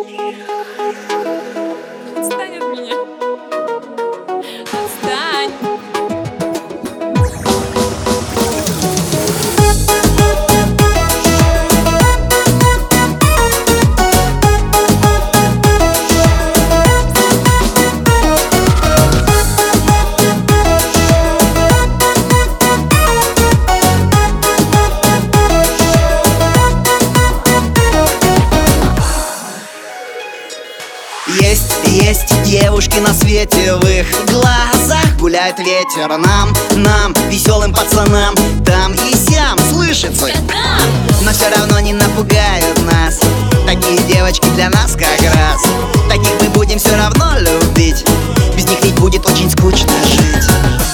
Отстань от меня. Отстань. Есть девушки на свете, в их глазах гуляет ветер. Нам, веселым пацанам, там и сям слышится, но все равно не напугают нас. Такие девочки для нас как раз. Таких мы будем все равно любить. Без них ведь будет очень скучно жить.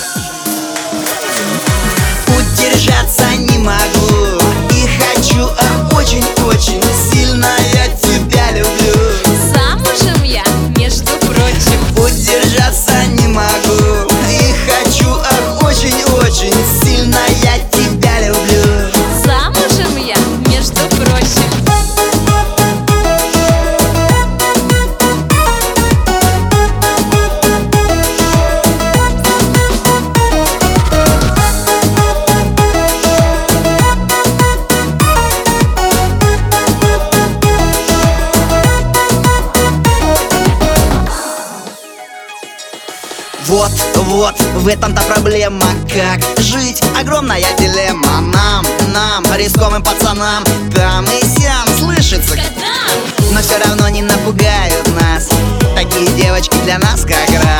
Удержаться не могу и хочу, ах, очень-очень сильно я тебя люблю. Замужем я, между прочим. Удержаться не могу и хочу, ах, очень-очень сильно я тебя люблю. Замужем я, между прочим. Вот, в этом-то проблема. Как жить? Огромная дилемма. Нам, рисковым пацанам, там и сям слышится, но все равно не напугают нас. Такие девочки для нас как раз.